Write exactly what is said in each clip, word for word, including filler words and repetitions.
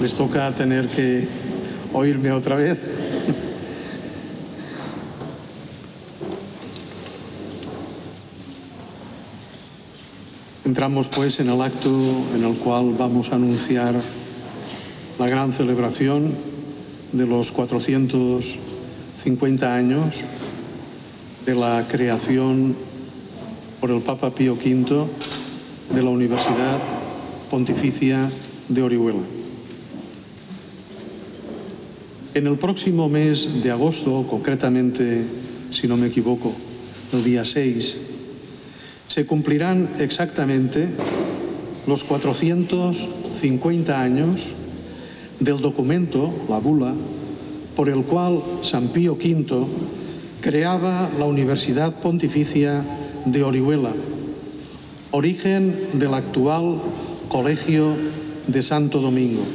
les toca tener que oírme otra vez. Entramos pues en el acto en el cual vamos a anunciar la gran celebración de los cuatrocientos cincuenta años de la creación por el Papa Pío quinto de la Universidad Pontificia de Orihuela. En el próximo mes de agosto, concretamente, si no me equivoco, el día seis, se cumplirán exactamente los cuatrocientos cincuenta años del documento, la bula, por el cual San Pío quinto creaba la Universidad Pontificia de Orihuela, origen del actual Colegio de Santo Domingo.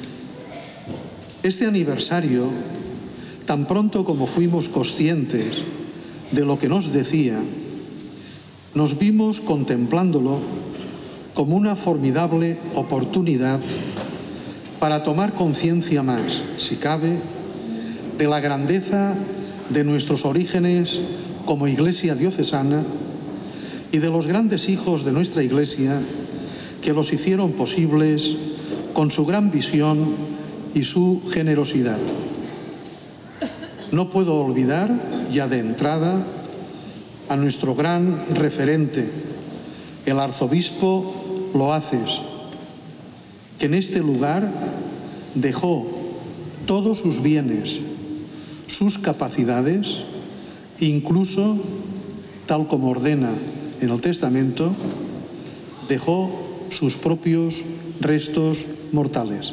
Este aniversario, tan pronto como fuimos conscientes de lo que nos decía, nos vimos contemplándolo como una formidable oportunidad para tomar conciencia más, si cabe, de la grandeza de nuestros orígenes como Iglesia diocesana y de los grandes hijos de nuestra Iglesia que los hicieron posibles con su gran visión y su generosidad. No puedo olvidar, ya de entrada, a nuestro gran referente, el arzobispo Loaces, que en este lugar dejó todos sus bienes, sus capacidades, incluso, tal como ordena en el testamento, dejó sus propios restos mortales.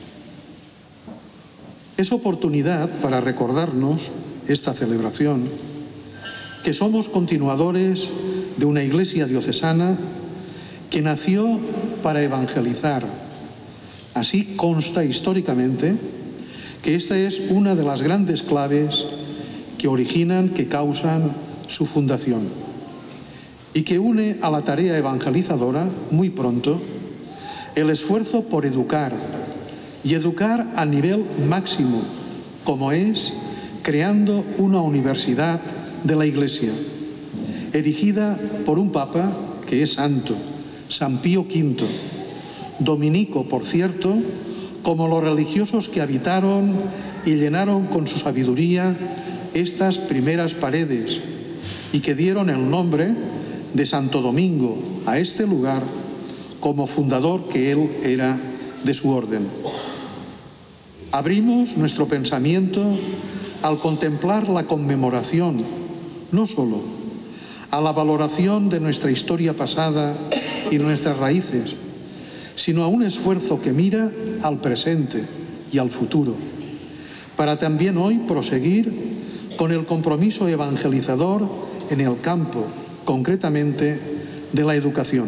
Es oportunidad para recordarnos esta celebración que somos continuadores de una Iglesia diocesana que nació para evangelizar. Así consta históricamente que esta es una de las grandes claves que originan, que causan su fundación y que une a la tarea evangelizadora muy pronto el esfuerzo por educar y educar a nivel máximo, como es creando una universidad de la Iglesia, erigida por un Papa que es santo, San Pío quinto, dominico, por cierto, como los religiosos que habitaron y llenaron con su sabiduría estas primeras paredes y que dieron el nombre de Santo Domingo a este lugar como fundador que él era de su orden. Abrimos nuestro pensamiento al contemplar la conmemoración, no solo a la valoración de nuestra historia pasada y nuestras raíces, sino a un esfuerzo que mira al presente y al futuro, para también hoy proseguir con el compromiso evangelizador en el campo, concretamente, de la educación.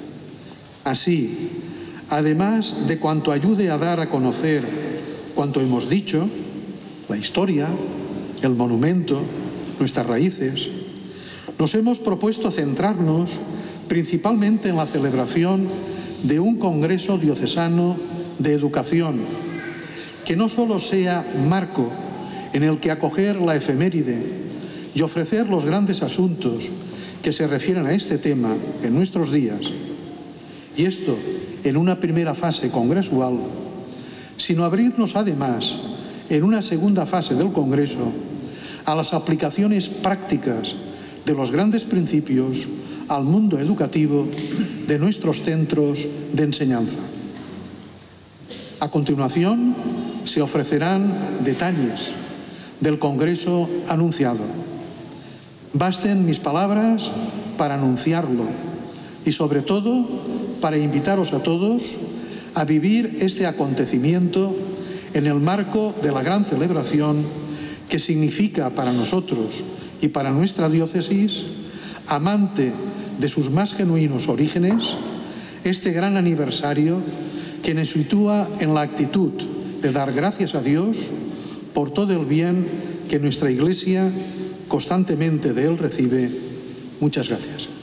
Así, además de cuanto ayude a dar a conocer cuanto hemos dicho, la historia, el monumento, nuestras raíces, nos hemos propuesto centrarnos principalmente en la celebración de un Congreso Diocesano de Educación, que no solo sea marco en el que acoger la efeméride y ofrecer los grandes asuntos que se refieren a este tema en nuestros días, y esto en una primera fase congresual, sino abrirnos además en una segunda fase del Congreso a las aplicaciones prácticas de los grandes principios al mundo educativo de nuestros centros de enseñanza. A continuación, se ofrecerán detalles del Congreso anunciado. Basten mis palabras para anunciarlo y, sobre todo, para invitaros a todos a vivir este acontecimiento en el marco de la gran celebración que significa para nosotros y para nuestra diócesis, amante de sus más genuinos orígenes, este gran aniversario que nos sitúa en la actitud de dar gracias a Dios por todo el bien que nuestra Iglesia constantemente de Él recibe. Muchas gracias.